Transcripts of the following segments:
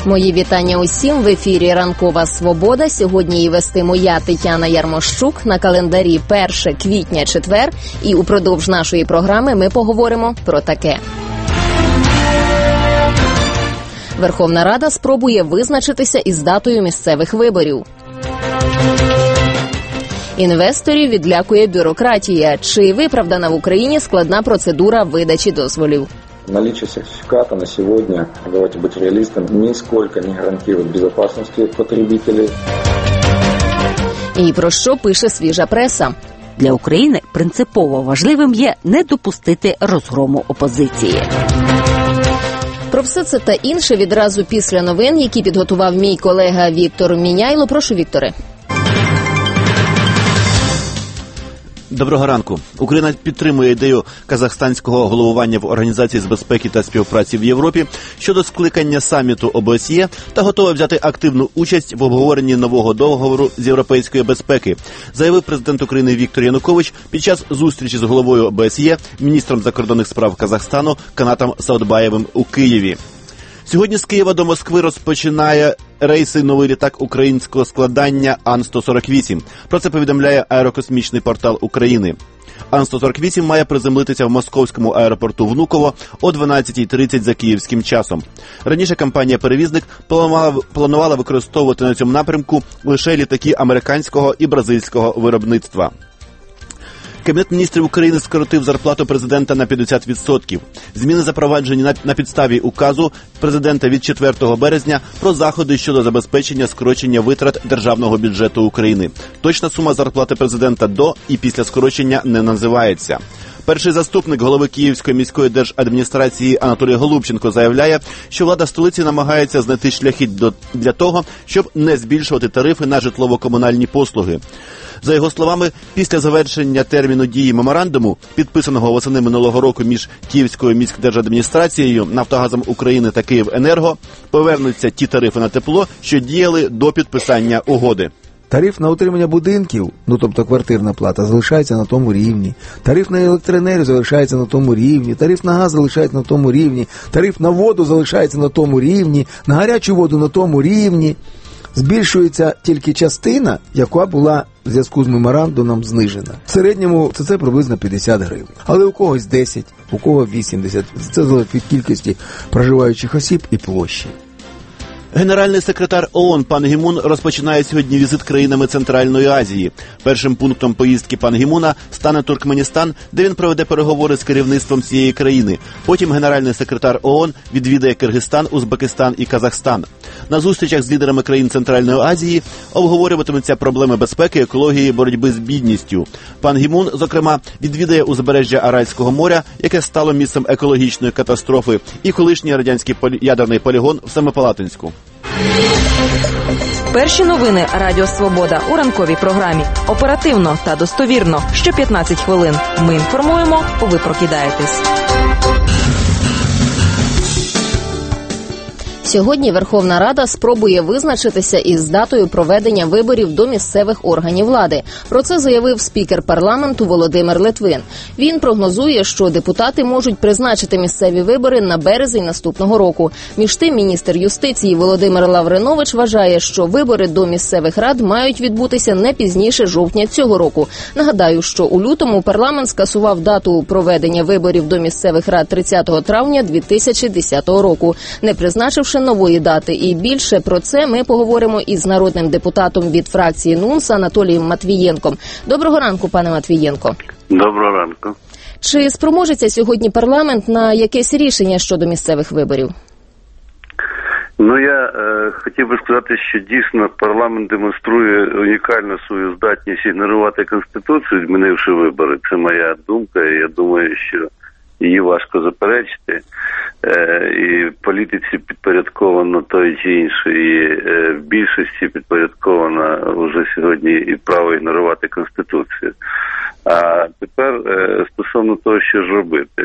Мої вітання усім. В ефірі «Ранкова Свобода». Сьогодні її вестиму я, Тетяна Ярмощук. На календарі 1 квітня, четвер. І упродовж нашої програми ми поговоримо про таке. Верховна Рада спробує визначитися із датою місцевих виборів. Інвесторів відлякує бюрократія. Чи виправдана в Україні складна процедура видачі дозволів? Наличие сертификата на сегодня, давайте быть реалистами, нисколько не гарантирует безопасности потребителей. І про що пише свіжа преса? Для України принципово важливим є не допустити розгрому опозиції. Про все це та інше відразу після новин, які підготував мій колега Віктор Міняйло. Прошу, Вікторе. Доброго ранку. Україна підтримує ідею казахстанського головування в Організації з безпеки та співпраці в Європі щодо скликання саміту ОБСЄ та готова взяти активну участь в обговоренні нового договору з європейської безпеки, заявив президент України Віктор Янукович під час зустрічі з головою ОБСЄ, міністром закордонних справ Казахстану Канатом Саудбаєвим у Києві. Сьогодні з Києва до Москви розпочинає рейси новий літак українського складання Ан-148. Про це повідомляє аерокосмічний портал України. Ан-148 має приземлитися в московському аеропорту Внуково о 12:30 за київським часом. Раніше компанія-перевізник планувала використовувати на цьому напрямку лише літаки американського і бразильського виробництва. Кабінет міністрів України скоротив зарплату президента на 50%. Зміни запроваджені на підставі указу президента від 4 березня про заходи щодо забезпечення скорочення витрат державного бюджету України. Точна сума зарплати президента до і після скорочення не називається. Перший заступник голови Київської міської держадміністрації Анатолій Голубченко заявляє, що влада столиці намагається знайти шляхи для того, щоб не збільшувати тарифи на житлово-комунальні послуги. За його словами, після завершення терміну дії меморандуму, підписаного восени минулого року між Київською міськдержадміністрацією, Нафтогазом України та Київенерго, повернуться ті тарифи на тепло, що діяли до підписання угоди. Тариф на утримання будинків, тобто квартирна плата, залишається на тому рівні. Тариф на електроенергію залишається на тому рівні. Тариф на газ залишається на тому рівні. Тариф на воду залишається на тому рівні. На гарячу воду на тому рівні. Збільшується тільки частина, яка була в зв'язку з меморандумом знижена. В середньому це приблизно 50 гривень. Але у когось 10, у кого 80. Це залежить від кількості проживаючих осіб і площі. Генеральний секретар ООН пан Гі Мун розпочинає сьогодні візит країнами Центральної Азії. Першим пунктом поїздки пана Гі Муна стане Туркменістан, де він проведе переговори з керівництвом цієї країни. Потім генеральний секретар ООН відвідає Киргизстан, Узбекистан і Казахстан. На зустрічах з лідерами країн Центральної Азії обговорюватимуться проблеми безпеки, екології, боротьби з бідністю. Пан Гі Мун, зокрема, відвідає узбережжя Аральського моря, яке стало місцем екологічної катастрофи, і колишній радянський ядерний полігон в Семипалатинську. Перші новини Радіо Свобода у ранковій програмі. Оперативно та достовірно. Що 15 хвилин. Ми інформуємо, ви прокидаєтесь. Сьогодні Верховна Рада спробує визначитися із датою проведення виборів до місцевих органів влади. Про це заявив спікер парламенту Володимир Литвин. Він прогнозує, що депутати можуть призначити місцеві вибори на березень наступного року. Між тим, міністр юстиції Володимир Лавринович вважає, що вибори до місцевих рад мають відбутися не пізніше жовтня цього року. Нагадаю, що у лютому парламент скасував дату проведення виборів до місцевих рад 30 травня 2010 року, не призначивши нової дати. І більше про це ми поговоримо із народним депутатом від фракції НУНС Анатолієм Матвієнком. Доброго ранку, пане Матвієнко. Доброго ранку. Чи спроможеться сьогодні парламент на якесь рішення щодо місцевих виборів? Я хотів би сказати, що дійсно парламент демонструє унікальну свою здатність ігнорувати Конституцію, змінивши вибори. Це моя думка, і я думаю, що її важко заперечити. І політиці підпорядковано той чи іншої, в більшості підпорядковано вже сьогодні і право ігнорувати Конституцію. А тепер стосовно того, що ж робити.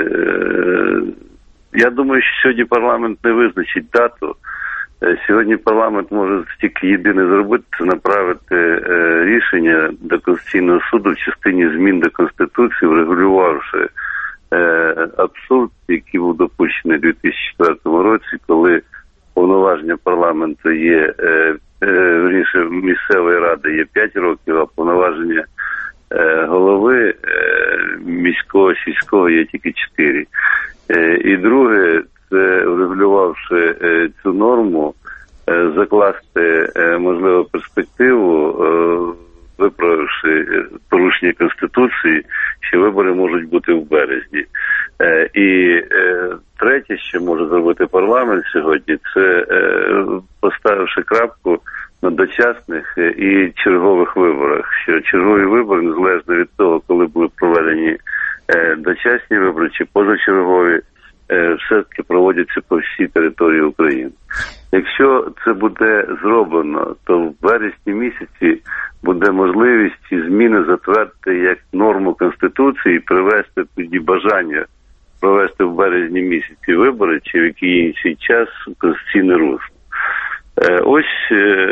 Я думаю, що сьогодні парламент не визначить дату. Сьогодні парламент може тільки єдине зробити – це направити рішення до Конституційного суду в частині змін до Конституції, врегулювавши абсурд, який був допущений у 2004 році, коли повноваження парламенту є, вірніше, місцевої ради є 5 років, а повноваження голови міського, сільського є тільки 4. І друге, це врегулювавши цю норму, закласти, можливо, перспективу, виправивши порушення Конституції, що вибори можуть бути в березні. І третє, що може зробити парламент сьогодні, це поставивши крапку на дочасних і чергових виборах. Що чергові вибори, незалежно від того, коли були проведені дочасні вибори чи позачергові, все-таки проводяться по всій території України. Якщо це буде зроблено, то в вересні місяці буде можливість ці зміни затвердити як норму Конституції і привести тоді бажання провести в березні місяці вибори чи в який інший час конституційне русло. Ось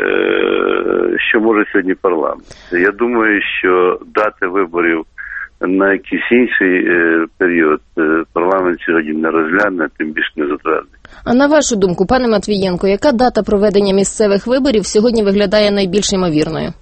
що може сьогодні парламент. Я думаю, що дати виборів на якийсь інший період парламент сьогодні не розгляне, тим більше не затвердить. А на вашу думку, пане Матвієнко, яка дата проведення місцевих виборів сьогодні виглядає найбільш ймовірною?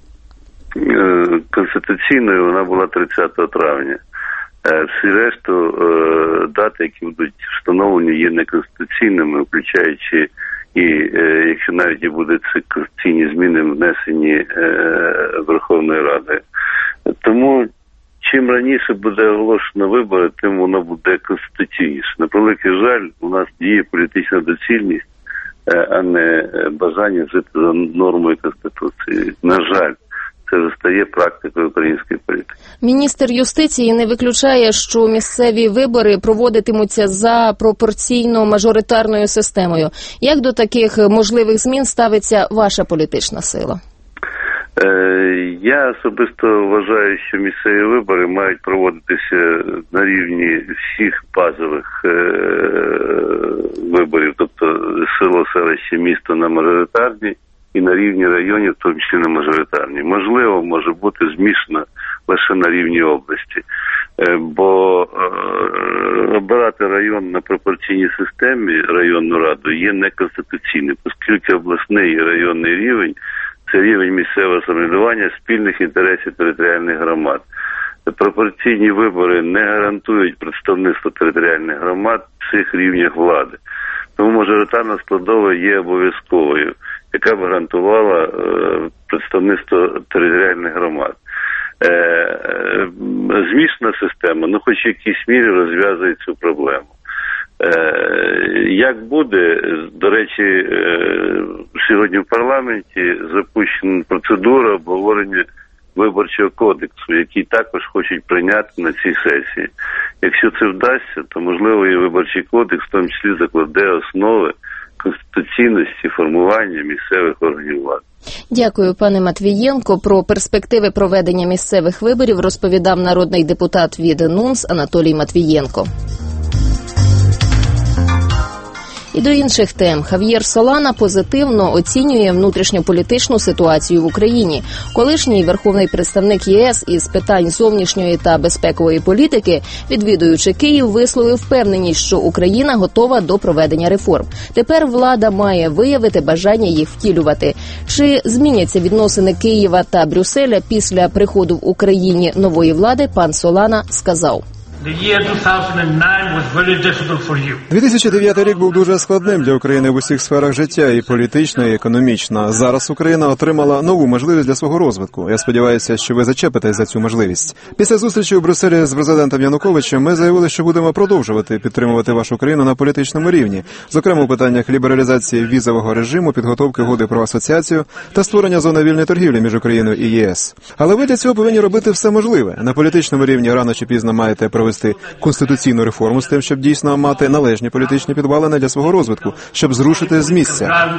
Конституційною вона була 30 травня. Всі решту дати, які будуть встановлені, є неконституційними, включаючи і якщо навіть і будуть ці конституційні зміни внесені Верховною Радою. Тому чим раніше буде оголошено вибори, тим воно буде конституційніше. На превеликий жаль, у нас діє політична доцільність, а не бажання жити за нормою Конституції. На жаль, це вже стає практикою української політики. Міністр юстиції не виключає, що місцеві вибори проводитимуться за пропорційно-мажоритарною системою. Як до таких можливих змін ставиться ваша політична сила? Я особисто вважаю, що місцеві вибори мають проводитися на рівні всіх базових виборів, тобто село, селище, місто на мажоритарні і на рівні районів, в тому числі на мажоритарні. Можливо, може бути змішано лише на рівні області, бо обирати район на пропорційній системі, районну раду, є неконституційним, оскільки обласний і районний рівень – це рівень місцевого самоврядування спільних інтересів територіальних громад. Пропорційні вибори не гарантують представництво територіальних громад в цих рівнях влади. Тому мажоритарна складова є обов'язковою, яка б гарантувала представництво територіальних громад. Змішана система, хоч в якійсь мірі розв'язує цю проблему. Як буде, до речі, сьогодні в парламенті запущена процедура обговорення Виборчого кодексу, який також хочуть прийняти на цій сесії. Якщо це вдасться, то, можливо, і Виборчий кодекс в тому числі закладе основи конституційності формування місцевих органів влади. Дякую, пане Матвієнко. Про перспективи проведення місцевих виборів розповідав народний депутат від НУНС Анатолій Матвієнко. І до інших тем. Хав'єр Солана позитивно оцінює внутрішньополітичну ситуацію в Україні. Колишній верховний представник ЄС із питань зовнішньої та безпекової політики, відвідуючи Київ, висловив впевненість, що Україна готова до проведення реформ. Тепер влада має виявити бажання їх втілювати. Чи зміняться відносини Києва та Брюсселя після приходу в Україні нової влади, пан Солана сказав. 2009 рік був дуже складним для України в усіх сферах життя, і політично, і економічно. Зараз Україна отримала нову можливість для свого розвитку. Я сподіваюся, що ви зачепитесь за цю можливість. Після зустрічі у Брюсселі з президентом Януковичем ми заявили, що будемо продовжувати підтримувати вашу країну на політичному рівні, зокрема у питаннях лібералізації візового режиму, підготовки угоди про асоціацію та створення зони вільної торгівлі між Україною і ЄС. Але ви для цього повинні робити все можливе. На політичному рівні рано чи пізно маєте провести конституційну реформу з тим, щоб дійсно мати належні політичні підвалини для свого розвитку, щоб зрушити з місця.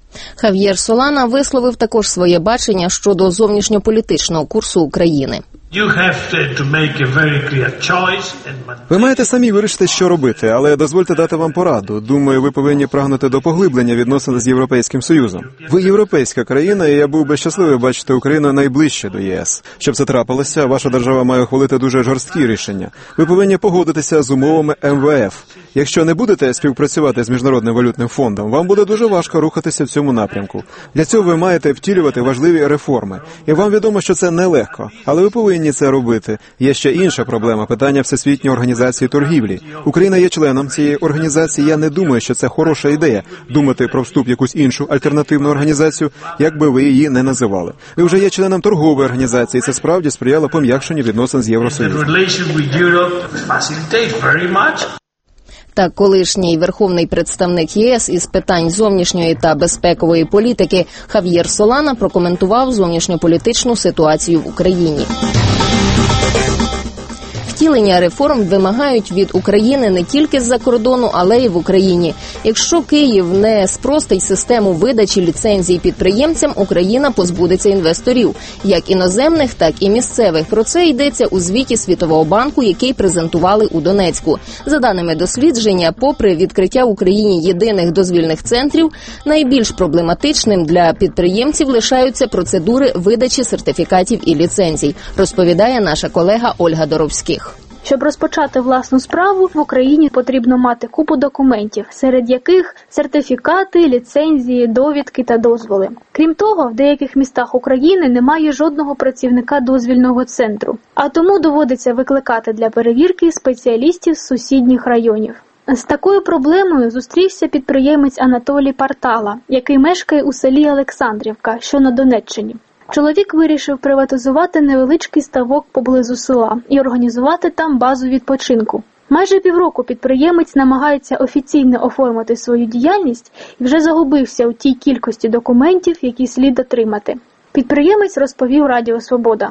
Хав'єр Солана висловив також своє бачення щодо зовнішньополітичного курсу України. Ви маєте самі вирішити, що робити, але дозвольте дати вам пораду. Думаю, ви повинні прагнути до поглиблення відносин з Європейським Союзом. Ви європейська країна, і я був би щасливий бачити Україну найближче до ЄС. Щоб це трапилося, ваша держава має ухвалити дуже жорсткі рішення. Ви повинні погодитися з умовами МВФ. Якщо не будете співпрацювати з Міжнародним валютним фондом, вам буде дуже важко рухатися в цьому напрямку. Для цього ви маєте втілювати важливі реформи. І вам відомо, що це нелегко, але ви повинні це робити. Є ще інша проблема – питання Всесвітньої організації торгівлі. Україна є членом цієї організації. Я не думаю, що це хороша ідея – думати про вступ в якусь іншу альтернативну організацію, як би ви її не називали. Ви вже є членом торгової організації. Це справді сприяло пом'якшенню відносин з Євросоюзом. Так, колишній верховний представник ЄС із питань зовнішньої та безпекової політики Хав'єр Солана прокоментував зовнішньополітичну ситуацію в Україні. Втілення реформ вимагають від України не тільки з-за кордону, але й в Україні. Якщо Київ не спростить систему видачі ліцензій підприємцям, Україна позбудеться інвесторів, як іноземних, так і місцевих. Про це йдеться у звіті Світового банку, який презентували у Донецьку. За даними дослідження, попри відкриття в Україні єдиних дозвільних центрів, найбільш проблематичним для підприємців лишаються процедури видачі сертифікатів і ліцензій, розповідає наша колега Ольга Доровських. Щоб розпочати власну справу, в Україні потрібно мати купу документів, серед яких сертифікати, ліцензії, довідки та дозволи. Крім того, в деяких містах України немає жодного працівника дозвільного центру, а тому доводиться викликати для перевірки спеціалістів з сусідніх районів. З такою проблемою зустрівся підприємець Анатолій Партала, який мешкає у селі Олександрівка, що на Донеччині. Чоловік вирішив приватизувати невеличкий ставок поблизу села і організувати там базу відпочинку. Майже півроку підприємець намагається офіційно оформити свою діяльність і вже загубився у тій кількості документів, які слід отримати. Підприємець розповів Радіо Свобода.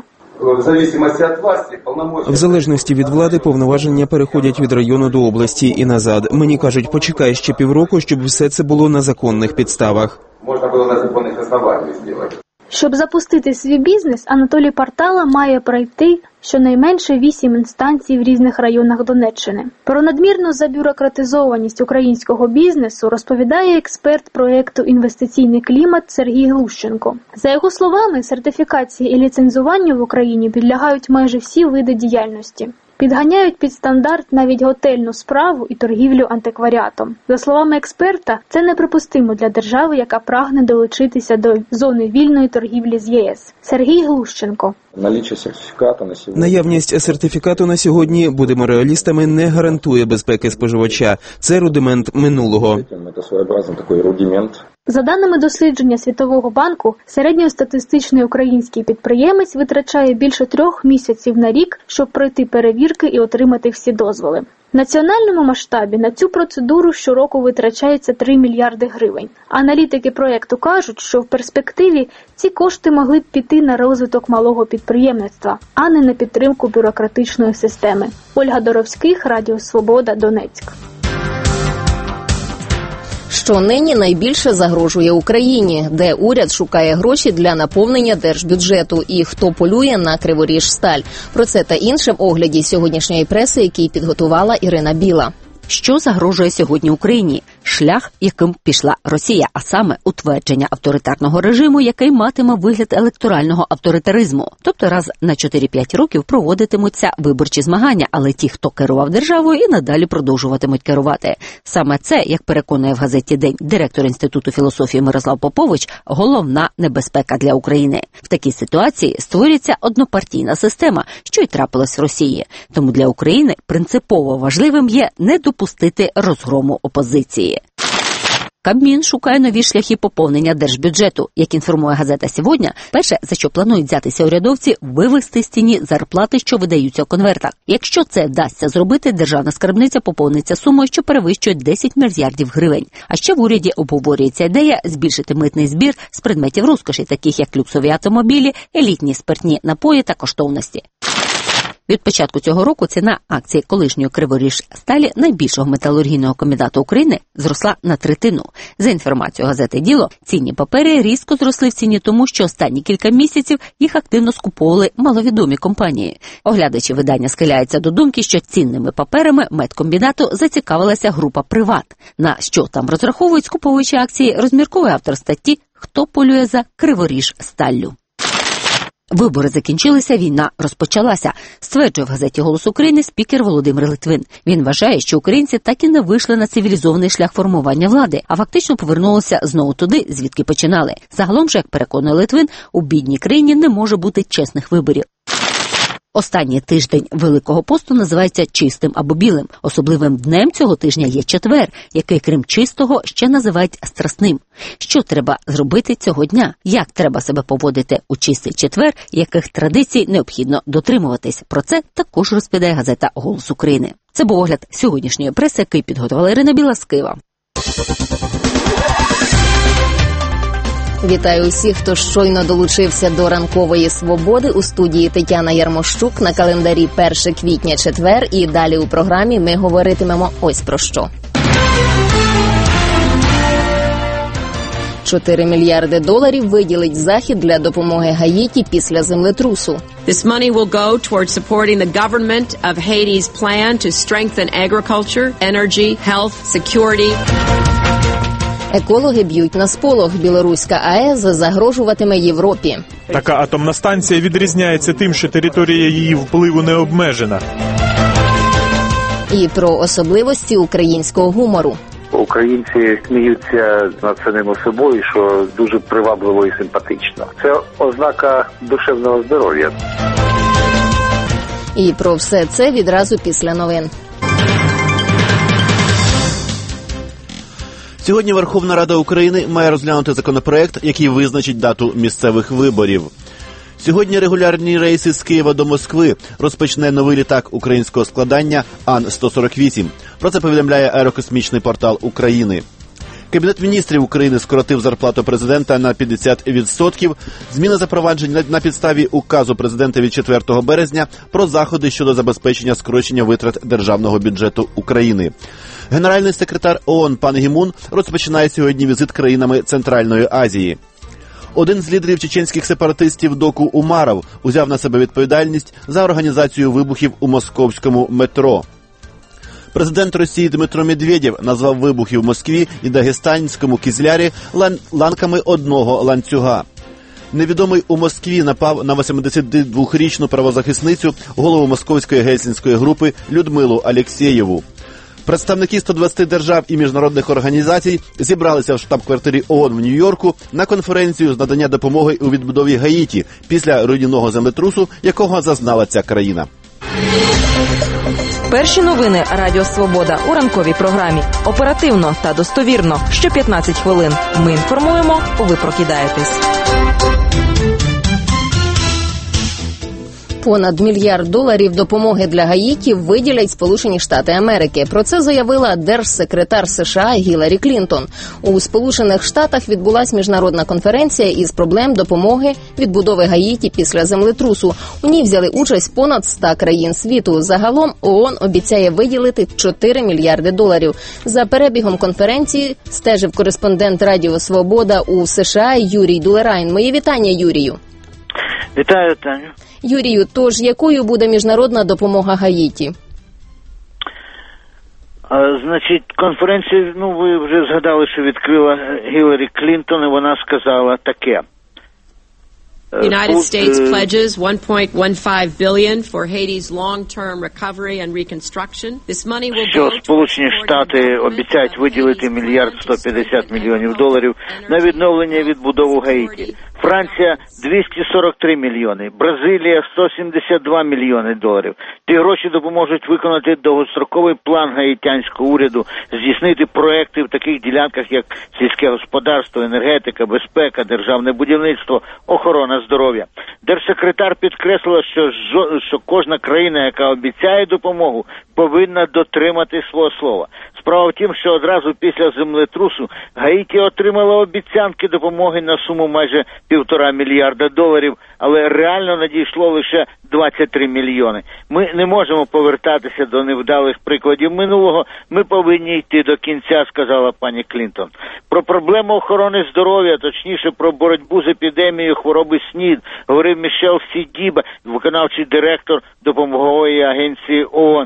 В залежності від влади повноваження переходять від району до області і назад. Мені кажуть, почекай ще півроку, щоб все це було на законних підставах. Можна було на законних основаннях зробити. Щоб запустити свій бізнес, Анатолій Партала має пройти щонайменше 8 інстанцій в різних районах Донеччини. Про надмірну забюрократизованість українського бізнесу розповідає експерт проєкту «Інвестиційний клімат» Сергій Глущенко. За його словами, сертифікації і ліцензуванню в Україні підлягають майже всі види діяльності. Підганяють під стандарт навіть готельну справу і торгівлю антикваріатом. За словами експерта, це неприпустимо для держави, яка прагне долучитися до зони вільної торгівлі з ЄС. Сергій Глущенко. Наявність сертифікату на сьогодні, будемо реалістами, не гарантує безпеки споживача. Це рудимент минулого. За даними дослідження Світового банку, середньостатистичний український підприємець витрачає більше 3 місяців на рік, щоб пройти перевірки і отримати всі дозволи. В національному масштабі на цю процедуру щороку витрачається 3 мільярди гривень. Аналітики проєкту кажуть, що в перспективі ці кошти могли б піти на розвиток малого підприємництва, а не на підтримку бюрократичної системи. Ольга Доровських, Радіо Свобода, Донецьк. Що нині найбільше загрожує Україні, де уряд шукає гроші для наповнення держбюджету і хто полює на Криворіжсталь. Про це та інше в огляді сьогоднішньої преси, який підготувала Ірина Біла. Що загрожує сьогодні Україні? Шлях, яким пішла Росія, а саме утвердження авторитарного режиму, який матиме вигляд електорального авторитаризму. Тобто раз на 4-5 років проводитимуться виборчі змагання, але ті, хто керував державою, і надалі продовжуватимуть керувати. Саме це, як переконує в газеті «День» директор Інституту філософії Мирослав Попович, головна небезпека для України. В такій ситуації створюється однопартійна система, що й трапилось в Росії. Тому для України принципово важливим є не допустити розгрому опозиції. Кабмін шукає нові шляхи поповнення держбюджету. Як інформує газета «Сьогодні», перше, за що планують взятися урядовці, вивести з тіні зарплати, що видаються у конвертах. Якщо це вдасться зробити, державна скарбниця поповниться сумою, що перевищує 10 мільярдів гривень. А ще в уряді обговорюється ідея збільшити митний збір з предметів розкоші, таких як люксові автомобілі, елітні спиртні напої та коштовності. Від початку цього року ціна акції колишньої Криворіжсталі, найбільшого металургійного комбінату України, зросла на третину. За інформацією газети «Діло», цінні папери різко зросли в ціні тому, що останні кілька місяців їх активно скуповували маловідомі компанії. Оглядачі видання схиляються до думки, що цінними паперами медкомбінату зацікавилася група «Приват». На що там розраховують скуповуючі акції, розмірковує автор статті «Хто полює за Криворіжсталлю». Вибори закінчилися, війна розпочалася, стверджує в газеті «Голос України» спікер Володимир Литвин. Він вважає, що українці так і не вийшли на цивілізований шлях формування влади, а фактично повернулися знову туди, звідки починали. Загалом же, як переконує Литвин, у бідній країні не може бути чесних виборів. Останній тиждень Великого посту називається чистим або білим. Особливим днем цього тижня є четвер, який, крім чистого, ще називають страсним. Що треба зробити цього дня? Як треба себе поводити у чистий четвер? Яких традицій необхідно дотримуватись? Про це також розповідає газета «Голос України». Це був огляд сьогоднішньої преси, який підготувала Ірина Біла з Києва. Вітаю усіх, хто щойно долучився до ранкової свободи. У студії Тетяна Ярмощук, на календарі 1 квітня, четвер, і далі у програмі ми говоритимемо ось про що. 4 мільярди доларів виділить Захід для допомоги Гаїті після землетрусу. This money will go towards supporting the government of Haiti's plan to strengthen agriculture, energy, health, security. Екологи б'ють на сполох. Білоруська АЕС загрожуватиме Європі. Така атомна станція відрізняється тим, що територія її впливу не обмежена. І про особливості українського гумору. Українці сміються над самим собою, що дуже привабливо і симпатично. Це ознака душевного здоров'я. І про все це відразу після новин. Сьогодні Верховна Рада України має розглянути законопроект, який визначить дату місцевих виборів. Сьогодні регулярні рейси з Києва до Москви розпочне новий літак українського складання Ан-148. Про це повідомляє аерокосмічний портал України. Кабінет міністрів України скоротив зарплату президента на 50%. Зміни запроваджені на підставі указу президента від 4 березня про заходи щодо забезпечення скорочення витрат державного бюджету України. Генеральний секретар ООН пан Гі Мун розпочинає сьогодні візит країнами Центральної Азії. Один з лідерів чеченських сепаратистів Доку Умаров узяв на себе відповідальність за організацію вибухів у московському метро. Президент Росії Дмитро Медведєв назвав вибухи в Москві і Дагестанському Кізлярі ланками одного ланцюга. Невідомий у Москві напав на 82-річну правозахисницю, голову московської гельсінської групи Людмилу Алєксєєву. Представники 120 держав і міжнародних організацій зібралися в штаб-квартирі ООН в Нью-Йорку на конференцію з надання допомоги у відбудові Гаїті після руйнівного землетрусу, якого зазнала ця країна. Перші новини Радіо Свобода у ранковій програмі. Оперативно та достовірно. Що 15 хвилин. Ми інформуємо, ви прокидаєтесь. Понад $1 мільярд допомоги для Гаїті виділять Сполучені Штати Америки. Про це заявила держсекретар США Гіларі Клінтон. У Сполучених Штатах відбулась міжнародна конференція із проблем допомоги відбудови Гаїті після землетрусу. У ній взяли участь понад 100 країн світу. Загалом ООН обіцяє виділити $4 мільярди. За перебігом конференції стежив кореспондент Радіо Свобода у США Юрій Дулерайн. Мої вітання, Юрію. Вітаю, Таню. Юрію, тож якою буде міжнародна допомога Гаїті? Значить, конференцію, ви вже згадали, що відкрила Гіларі Клінтон, і вона сказала таке. The United States pledges $1.15 billion for Haiti's long-term recovery and reconstruction. This money will go to Сполучені Штати обіцяють виділити $1 мільярд 150 мільйонів на відновлення і відбудову Гаїті. Франція – 243 мільйони, Бразилія – 172 мільйони доларів. Ті гроші допоможуть виконати довгостроковий план гаїтянського уряду, здійснити проекти в таких ділянках, як сільське господарство, енергетика, безпека, державне будівництво, охорона здоров'я. Держсекретар підкреслила, що кожна країна, яка обіцяє допомогу, повинна дотримати свого слова. Справа в тім, що одразу після землетрусу Гаїті отримала обіцянки допомоги на суму майже $1,5 мільярда, але реально надійшло лише 23 мільйони. Ми не можемо повертатися до невдалих прикладів минулого, ми повинні йти до кінця, сказала пані Клінтон. Про проблему охорони здоров'я, точніше про боротьбу з епідемією хвороби СНІД, говорив Мішел Сідіба, виконавчий директор допомогової агенції ООН.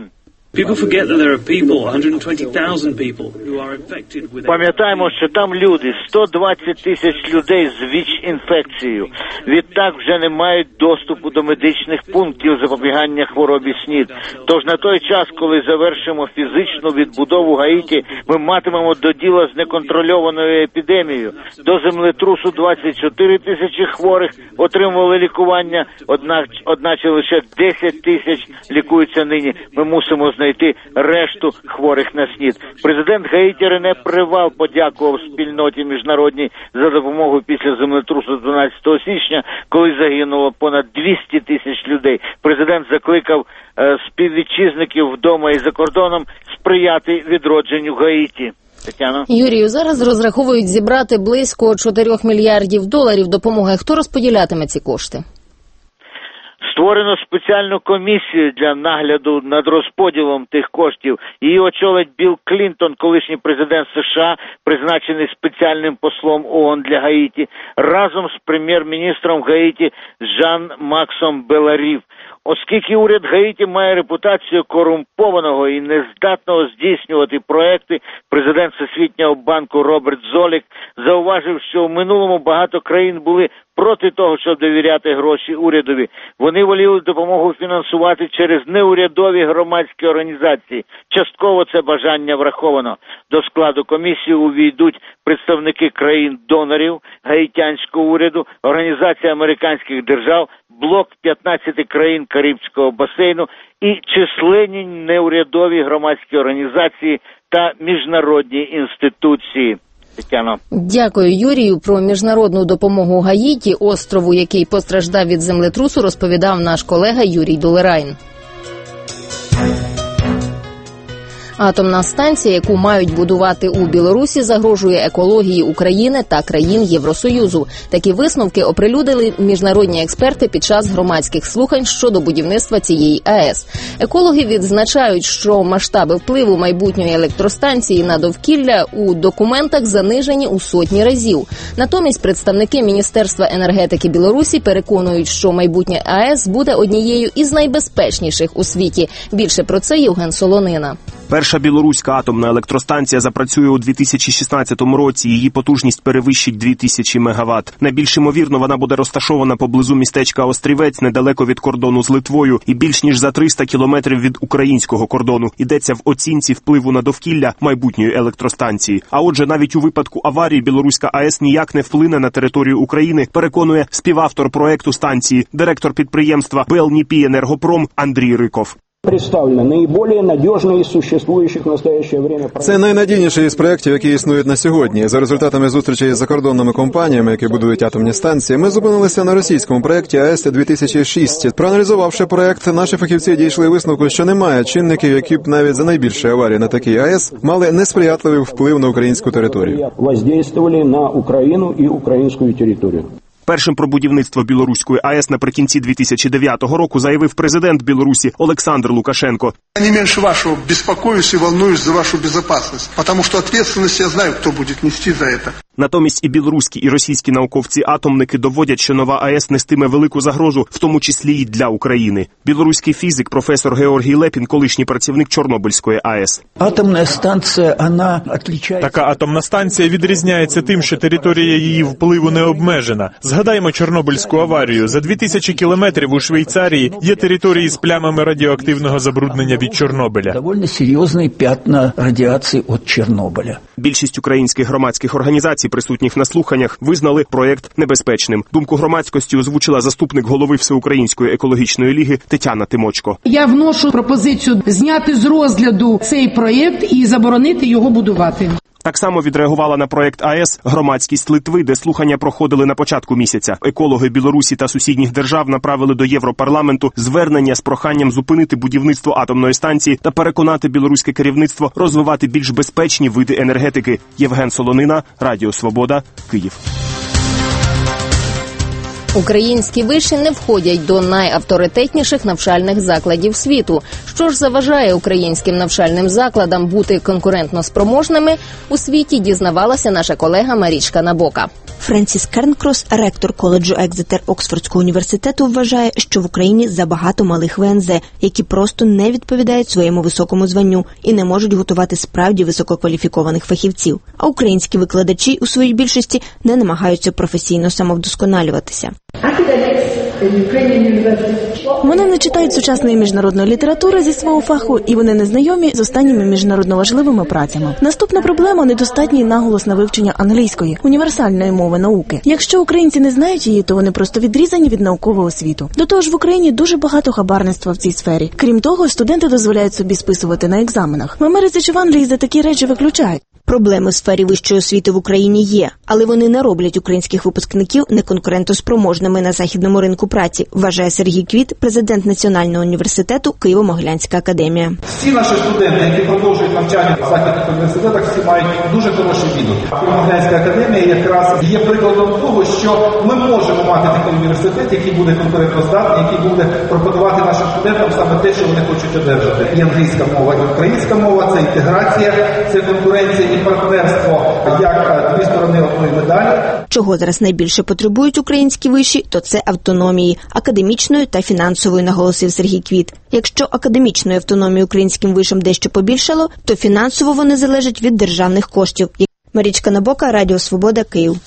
Пам'ятаємо, що там люди, 120 тисяч людей з ВІЧ-інфекцією. Відтак вже не мають доступу до медичних пунктів запобігання хворобі СНІД. Тож на той час, коли завершимо фізичну відбудову Гаїті, ми матимемо до діла з неконтрольованою епідемією. До землетрусу 24 тисячі хворих отримували лікування, одначе лише 10 тисяч лікуються нині. Ми мусимо знайти решту хворих на СНІД. Президент Гаїті Рене Привал подякував спільноті міжнародній за допомогу після землетрусу 12 січня, коли загинуло понад 200 тисяч людей. Президент закликав співвітчизників вдома і за кордоном сприяти відродженню Гаїті. Тетяна? Юрію, зараз розраховують зібрати близько $4 мільярдів допомоги. Хто розподілятиме ці кошти? Створено спеціальну комісію для нагляду над розподілом тих коштів. Її очолить Білл Клінтон, колишній президент США, призначений спеціальним послом ООН для Гаїті, разом з прем'єр-міністром Гаїті Жан-Максом Беларів. Оскільки уряд Гаїті має репутацію корумпованого і нездатного здійснювати проекти, президент Всесвітнього банку Роберт Золік зауважив, що в минулому багато країн були проти того, щоб довіряти гроші урядові. Вони воліли допомогу фінансувати через неурядові громадські організації. Частково це бажання враховано. До складу комісії увійдуть представники країн-донорів, гаїтянського уряду, Організація американських держав, блок 15 країн Карибського басейну і численні неурядові громадські організації та міжнародні інституції. Тетяна. Дякую, Юрію. Про міжнародну допомогу Гаїті, острову, який постраждав від землетрусу, розповідав наш колега Юрій Долерайн. Атомна станція, яку мають будувати у Білорусі, загрожує екології України та країн Євросоюзу. Такі висновки оприлюднили міжнародні експерти під час громадських слухань щодо будівництва цієї АЕС. Екологи відзначають, що масштаби впливу майбутньої електростанції на довкілля у документах занижені у сотні разів. Натомість представники Міністерства енергетики Білорусі переконують, що майбутня АЕС буде однією із найбезпечніших у світі. Більше про це Євген Солонина. Перша білоруська атомна електростанція запрацює у 2016 році. Її потужність перевищить 2000 МВт. Найбільш ймовірно, вона буде розташована поблизу містечка Острівець, недалеко від кордону з Литвою і більш ніж за 300 кілометрів від українського кордону. Йдеться в оцінці впливу на довкілля майбутньої електростанції. А отже, навіть у випадку аварії білоруська АЕС ніяк не вплине на територію України, переконує співавтор проекту станції, директор підприємства «БЛНП-Енергопром» Андрій Риков. Представлено наиболее надежные из существующих в настоящее время. Це найнадійніший із проєктів, які існують на сьогодні. За результатами зустрічей з закордонними компаніями, які будують атомні станції, ми зупинилися на російському проєкті АЕС-2006. Проаналізувавши проєкт, наші фахівці дійшли висновку, що немає чинників, які б навіть за найбільші аварії на такій АЕС мали несприятливий вплив на українську територію. Воздействовали на Україну і українську територію. Першим про будівництво білоруської АЕС наприкінці 2009 року заявив президент Білорусі Олександр Лукашенко. Я не менше вашого беспокоюсь і волнуюсь за вашу безопасность, тому що відповідальність я знаю, хто буде нести за це. Натомість і білоруські, і російські науковці-атомники доводять, що нова АЕС нестиме велику загрозу, в тому числі й для України. Білоруський фізик, професор Георгій Лепін, колишній працівник Чорнобильської АЕС. Атомна станція, вона відрізняється. Така атомна станція відрізняється тим, що територія її впливу не обмежена. Згадаємо Чорнобильську аварію. За 2000 кілометрів у Швейцарії є території з плямами радіоактивного забруднення від Чорнобиля. Доволі серйозні п'ятна радіації від Чорнобиля. Більшість українських громадських організацій, присутніх на слуханнях, визнали проєкт небезпечним. Думку громадськості озвучила заступник голови Всеукраїнської екологічної ліги Тетяна Тимочко. Я вношу пропозицію зняти з розгляду цей проєкт і заборонити його будувати. Так само відреагувала на проект АЕС громадськість Литви, де слухання проходили на початку місяця. Екологи Білорусі та сусідніх держав направили до Європарламенту звернення з проханням зупинити будівництво атомної станції та переконати білоруське керівництво розвивати більш безпечні види енергетики. Євген Солонина, Радіо Свобода, Київ. Українські виші не входять до найавторитетніших навчальних закладів світу. Що ж заважає українським навчальним закладам бути конкурентно спроможними, у світі дізнавалася наша колега Марічка Набока. Френсіс Кернкрос, ректор коледжу Екзетер Оксфордського університету, вважає, що в Україні забагато малих ВНЗ, які просто не відповідають своєму високому званню і не можуть готувати справді висококваліфікованих фахівців. А українські викладачі у своїй більшості не намагаються професійно самовдосконалюватися. Вони не читають сучасної міжнародної літератури зі свого фаху, і вони не знайомі з останніми міжнародно важливими працями. Наступна проблема – недостатній наголос на вивчення англійської, універсальної мови науки. Якщо українці не знають її, то вони просто відрізані від наукового світу. До того ж, в Україні дуже багато хабарництва в цій сфері. Крім того, студенти дозволяють собі списувати на екзаменах. В Америці чи в Англії за такі речі виключають. Проблеми в сфері вищої освіти в Україні є, але вони не роблять українських випускників неконкурентоспроможними на західному ринку праці, вважає Сергій Квіт, президент Національного університету Києво-Могилянська академія. Всі наші студенти, які продовжують навчання в західних університетах, всі мають дуже хороший відгук. Києво-Могилянська академія якраз є прикладом того, що ми можемо мати такий університет, який буде конкурентоздатний, який буде пропонувати нашим студентам саме те, що вони хочуть одержати. І англійська мова, і українська мова, це інтеграція, це конкуренція і партнерство, як дві сторони одної медалі. Чого зараз найбільше потребують українські виші, то це автономії, академічної та фінансової, наголосив Сергій Квіт. Якщо академічної автономії українським вишам дещо побільшало, то фінансово вони залежать від державних коштів. Марічка Набока, Радіо Свобода, Київ.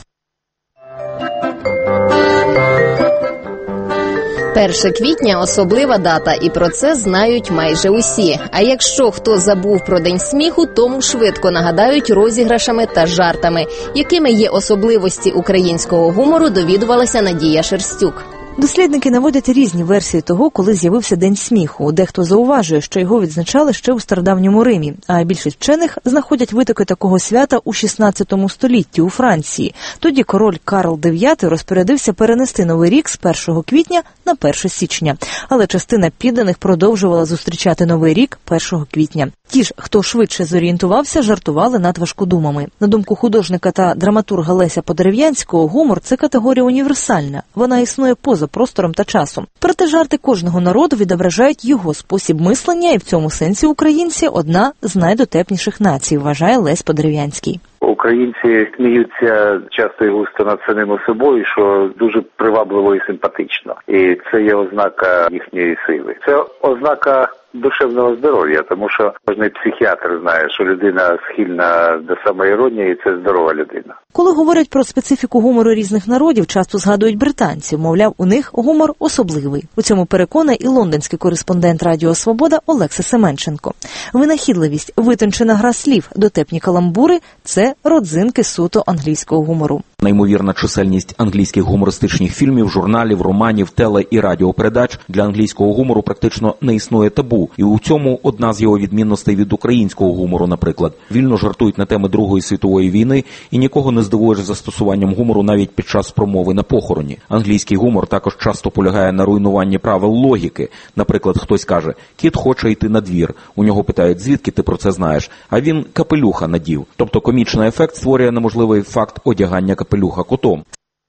1 квітня – особлива дата, і про це знають майже усі. А якщо хто забув про День сміху, тому швидко нагадають розіграшами та жартами. Якими є особливості українського гумору, довідувалася Надія Шерстюк. Дослідники наводять різні версії того, коли з'явився День сміху. Дехто зауважує, що його відзначали ще у стародавньому Римі, а більшість вчених знаходять витоки такого свята у 16 столітті у Франції. Тоді король Карл IX розпорядився перенести Новий рік з 1 квітня на 1 січня. Але частина підданих продовжувала зустрічати Новий рік 1 квітня. Ті ж, хто швидше зорієнтувався, жартували над важкодумами. На думку художника та драматурга Леся Подерев'янського, гумор – це категорія універсальна. Вона існує поза простором та часом. Проте жарти кожного народу відображають його спосіб мислення, і в цьому сенсі українці – одна з найдотепніших націй, вважає Лесь Подерев'янський. Українці сміються часто і густо над самими собою, що дуже привабливо і симпатично. І це є ознака їхньої сили. Це ознака душевного здоров'я, тому що кожний психіатр знає, що людина схильна до самоіронії, і це здорова людина. Коли говорять про специфіку гумору різних народів, часто згадують британців. Мовляв, у них гумор особливий. У цьому переконує і лондонський кореспондент Радіо Свобода Олекса Семенченко. Винахідливість, витончена гра слів, дотепні каламбури – це родзинки суто англійського гумору. Неймовірна чисельність англійських гумористичних фільмів, журналів, романів, теле- і радіопередач. Для англійського гумору практично не існує табу. І у цьому одна з його відмінностей від українського гумору, наприклад. Вільно жартують на теми Другої світової війни, і нікого не здивуєш застосуванням гумору навіть під час промови на похороні. Англійський гумор також часто полягає на руйнуванні правил логіки. Наприклад, хтось каже: «Кіт хоче йти на двір». У нього питають: «Звідки ти про це знаєш?» А він капелюха надів. Тобто комічний ефект створює неможливий факт одягання капелюха котом.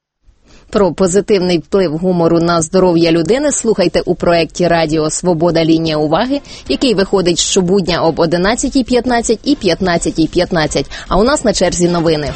Про позитивний вплив гумору на здоров'я людини слухайте у проєкті «Радіо Свобода. Лінія уваги», який виходить щобудня об 11:15 і 15:15. А у нас на черзі новини.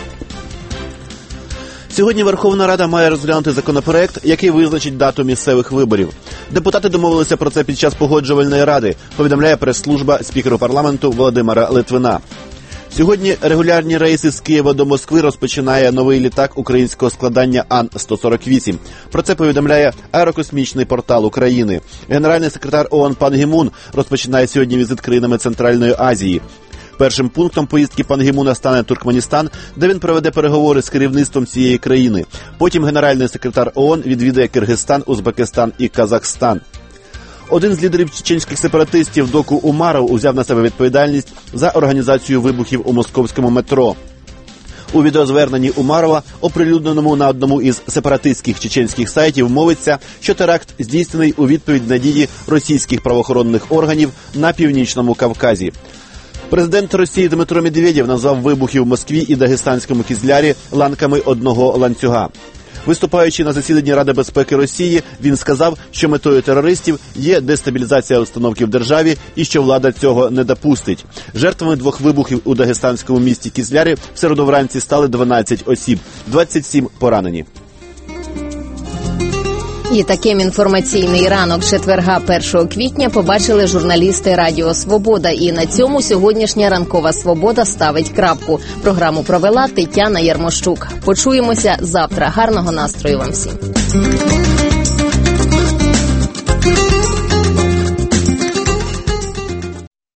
Сьогодні Верховна Рада має розглянути законопроект, який визначить дату місцевих виборів. Депутати домовилися про це під час погоджувальної ради, повідомляє прес-служба спікеру парламенту Володимира Литвина. Сьогодні регулярні рейси з Києва до Москви розпочинає новий літак українського складання Ан-148. Про це повідомляє аерокосмічний портал України. Генеральний секретар ООН Пан Гі Мун розпочинає сьогодні візит країнами Центральної Азії. Першим пунктом поїздки Пан Гі Муна стане Туркменістан, де він проведе переговори з керівництвом цієї країни. Потім генеральний секретар ООН відвідає Киргизстан, Узбекистан і Казахстан. Один з лідерів чеченських сепаратистів Доку Умаров узяв на себе відповідальність за організацію вибухів у московському метро. У відеозверненні Умарова, оприлюдненому на одному із сепаратистських чеченських сайтів, мовиться, що теракт здійснений у відповідь на дії російських правоохоронних органів на Північному Кавказі. Президент Росії Дмитро Медведєв назвав вибухи в Москві і Дагестанському Кізлярі ланками одного ланцюга. Виступаючи на засіданні Ради безпеки Росії, він сказав, що метою терористів є дестабілізація обстановки в державі і що влада цього не допустить. Жертвами 2 вибухів у дагестанському місті Кізлярі в середу вранці стали 12 осіб, 27 поранені. І таким інформаційний ранок четверга 1 квітня побачили журналісти Радіо Свобода. І на цьому сьогоднішня ранкова свобода ставить крапку. Програму провела Тетяна Ярмощук. Почуємося завтра. Гарного настрою вам всім.